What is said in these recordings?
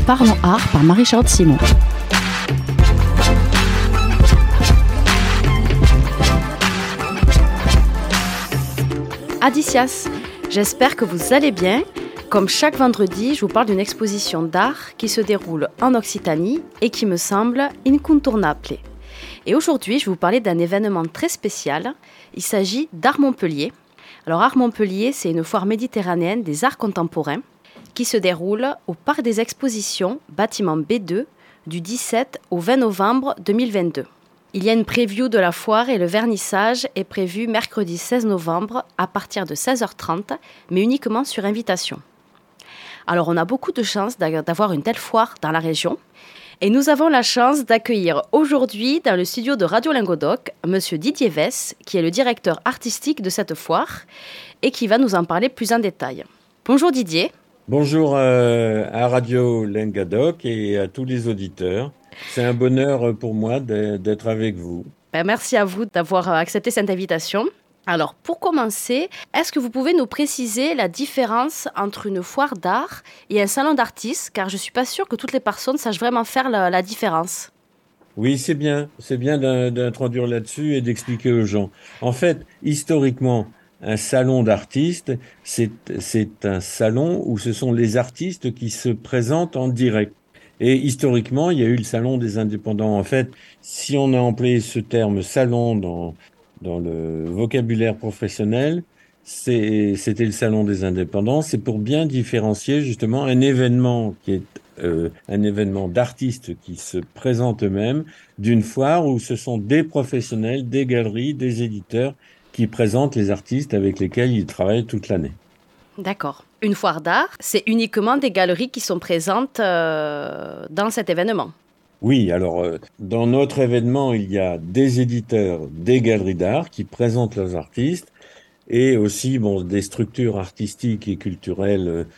Parlons Art par Marie-Charlotte Simon. Adicias, j'espère que vous allez bien. Comme chaque vendredi, je vous parle d'une exposition d'art qui se déroule en Occitanie et qui me semble incontournable. Et aujourd'hui, je vais vous parler d'un événement très spécial. Il s'agit d'Art Montpellier. Alors Art Montpellier, c'est une foire méditerranéenne des arts contemporains qui se déroule au Parc des Expositions, bâtiment B2, du 17 au 20 novembre 2022. Il y a une preview de la foire et le vernissage est prévu mercredi 16 novembre à partir de 16h30, mais uniquement sur invitation. Alors on a beaucoup de chance d'avoir une telle foire dans la région. Et nous avons la chance d'accueillir aujourd'hui dans le studio de Radio Lingodoc Monsieur Didier Vess, qui est le directeur artistique de cette foire et qui va nous en parler plus en détail. Bonjour Didier. Bonjour à Radio Lingodoc et à tous les auditeurs. C'est un bonheur pour moi d'être avec vous. Merci à vous d'avoir accepté cette invitation. Alors, pour commencer, est-ce que vous pouvez nous préciser la différence entre une foire d'art et un salon d'artistes? Car je ne suis pas sûre que toutes les personnes sachent vraiment faire la différence. Oui, c'est bien d'introduire là-dessus et d'expliquer aux gens. En fait, historiquement, un salon d'artistes, c'est un salon où ce sont les artistes qui se présentent en direct. Et historiquement, il y a eu le salon des indépendants. En fait, si on a employé ce terme salon dans le vocabulaire professionnel, c'était le salon des indépendants. C'est pour bien différencier justement un événement qui est un événement d'artistes qui se présentent eux-mêmes d'une foire où ce sont des professionnels, des galeries, des éditeurs qui présentent les artistes avec lesquels ils travaillent toute l'année. D'accord. Une foire d'art, c'est uniquement des galeries qui sont présentes dans cet événement. Oui, alors dans notre événement, il y a des éditeurs, des galeries d'art qui présentent leurs artistes et aussi des structures artistiques et culturelles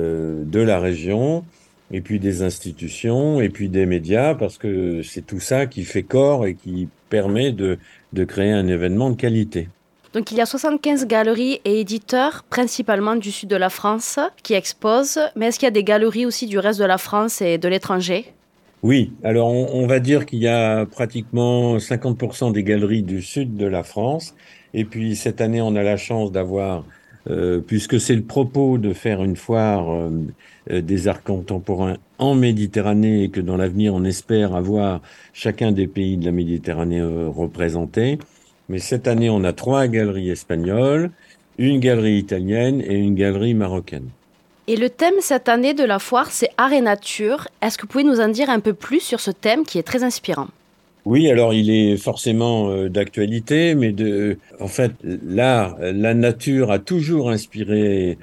de la région et puis des institutions et puis des médias parce que c'est tout ça qui fait corps et qui permet de créer un événement de qualité. Donc il y a 75 galeries et éditeurs, principalement du sud de la France, qui exposent. Mais est-ce qu'il y a des galeries aussi du reste de la France et de l'étranger ? Oui, alors on va dire qu'il y a pratiquement 50% des galeries du sud de la France. Et puis cette année, on a la chance d'avoir, puisque c'est le propos de faire une foire des arts contemporains en Méditerranée et que dans l'avenir, on espère avoir chacun des pays de la Méditerranée représentés. Mais cette année, on a 3 galeries espagnoles, une galerie italienne et une galerie marocaine. Et le thème cette année de la foire, c'est art et nature. Est-ce que vous pouvez nous en dire un peu plus sur ce thème qui est très inspirant ? Oui, alors il est forcément d'actualité, mais en fait, l'art, la nature a toujours inspiré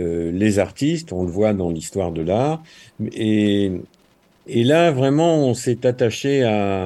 les artistes, on le voit dans l'histoire de l'art. Et, et là, vraiment, on s'est attaché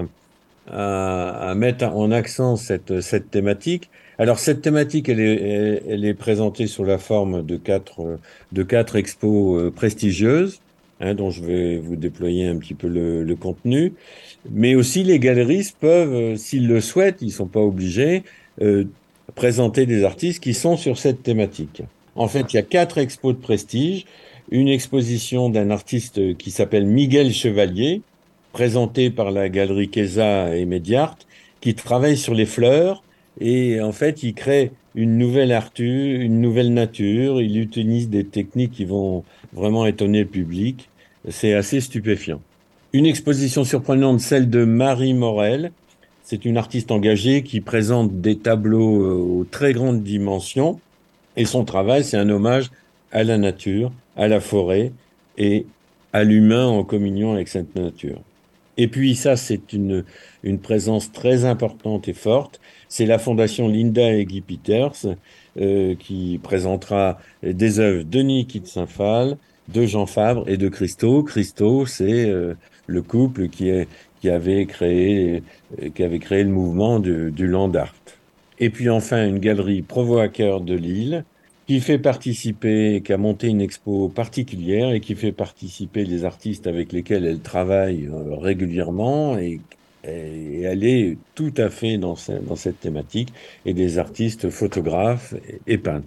à mettre en accent cette thématique. Alors cette thématique, elle est présentée sous la forme de quatre expos prestigieuses, dont je vais vous déployer un petit peu le contenu. Mais aussi les galeristes peuvent, s'ils le souhaitent, ils ne sont pas obligés, présenter des artistes qui sont sur cette thématique. En fait, il y a 4 expos de prestige. Une exposition d'un artiste qui s'appelle Miguel Chevalier, présenté par la galerie Queza et Mediart, qui travaille sur les fleurs et en fait, il crée une nouvelle une nouvelle nature, il utilise des techniques qui vont vraiment étonner le public. C'est assez stupéfiant. Une exposition surprenante, celle de Marie Morel. C'est une artiste engagée qui présente des tableaux aux très grandes dimensions et son travail, c'est un hommage à la nature, à la forêt et à l'humain en communion avec cette nature. Et puis ça, c'est une présence très importante et forte. C'est la fondation Linda et Guy Peters qui présentera des œuvres de Niki de Saint-Phal, de Jean Fabre et de Christo. Christo, c'est le couple qui avait créé le mouvement du land art. Et puis enfin, une galerie Provo à Cœur de Lille qui fait participer, qui a monté une expo particulière et qui fait participer les artistes avec lesquels elle travaille régulièrement et elle est tout à fait dans cette thématique et des artistes photographes et peintres.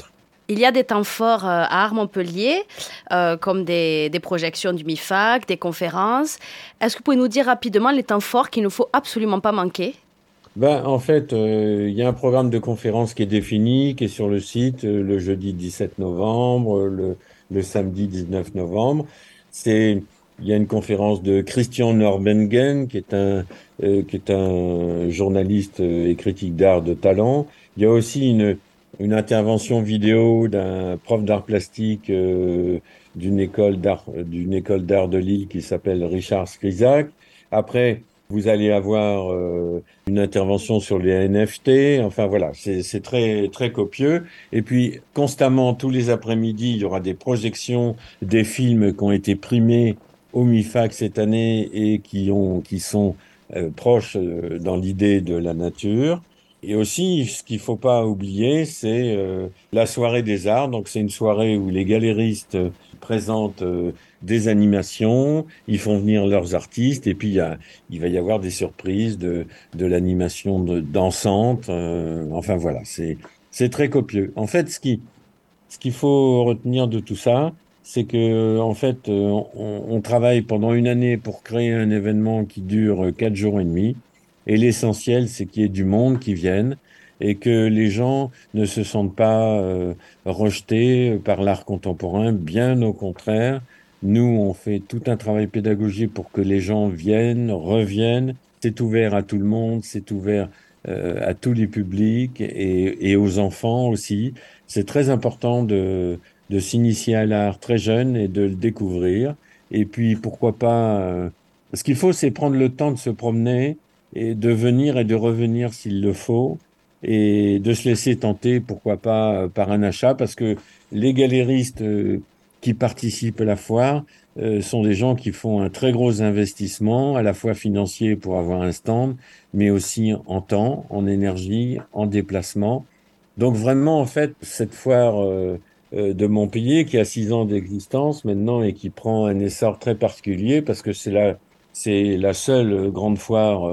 Il y a des temps forts à Ars-Montpellier, comme des projections du MIFAC, des conférences. Est-ce que vous pouvez nous dire rapidement les temps forts qu'il ne faut absolument pas manquer? En fait, il y a un programme de conférence qui est défini, qui est sur le site le jeudi 17 novembre, le samedi 19 novembre. Il y a une conférence de Christian Norbengen, qui est un journaliste et critique d'art de talent. Il y a aussi une intervention vidéo d'un prof d'art plastique d'une école d'art de Lille qui s'appelle Richard Skrizac. Après, vous allez avoir une intervention sur les NFT. Enfin voilà, c'est très très copieux. Et puis constamment tous les après-midi, il y aura des projections des films qui ont été primés au MIFAC cette année et qui sont proches dans l'idée de la nature. Et aussi, ce qu'il faut pas oublier, c'est la soirée des arts. Donc c'est une soirée où les galéristes présentent des animations, ils font venir leurs artistes et puis il va y avoir des surprises de l'animation dansante. Enfin voilà, c'est très copieux. En fait, ce qu'il faut retenir de tout ça, c'est que en fait, on travaille pendant une année pour créer un événement qui dure 4 jours et demi. Et l'essentiel, c'est qu'il y ait du monde qui vienne et que les gens ne se sentent pas rejetés par l'art contemporain. Bien au contraire, nous, on fait tout un travail pédagogique pour que les gens viennent, reviennent. C'est ouvert à tout le monde, c'est ouvert à tous les publics et aux enfants aussi. C'est très important de s'initier à l'art très jeune et de le découvrir. Et puis, pourquoi pas... ce qu'il faut, c'est prendre le temps de se promener et de venir et de revenir s'il le faut, et de se laisser tenter, pourquoi pas, par un achat, parce que les galéristes qui participent à la foire sont des gens qui font un très gros investissement, à la fois financier pour avoir un stand, mais aussi en temps, en énergie, en déplacement. Donc vraiment, en fait, cette foire de Montpellier, qui a 6 ans d'existence maintenant et qui prend un essor très particulier, parce que c'est la seule grande foire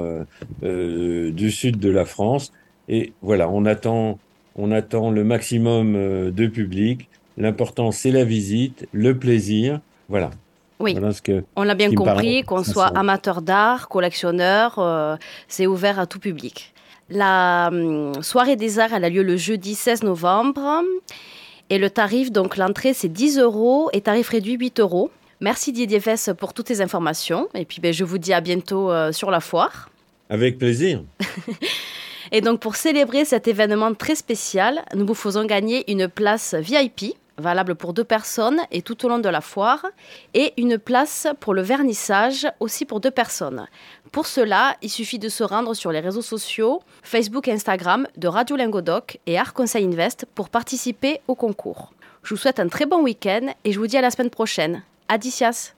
du sud de la France. Et voilà, on attend le maximum de public. L'important, c'est la visite, le plaisir. Voilà, Oui, voilà on l'a ce bien qui me paraît compris, qu'on soit essentiel. amateur d'art, collectionneur, c'est ouvert à tout public. La soirée des arts, elle a lieu le jeudi 16 novembre. Et le tarif, donc l'entrée, c'est 10 euros et tarif réduit 8 euros. Merci Didier Vess pour toutes ces informations. Et puis je vous dis à bientôt sur la foire. Avec plaisir. Et donc pour célébrer cet événement très spécial, nous vous faisons gagner une place VIP, valable pour 2 personnes et tout au long de la foire, et une place pour le vernissage, aussi pour 2 personnes. Pour cela, il suffit de se rendre sur les réseaux sociaux, Facebook et Instagram de Radio Lingodoc et Art Conseil Invest pour participer au concours. Je vous souhaite un très bon week-end et je vous dis à la semaine prochaine. Adicias!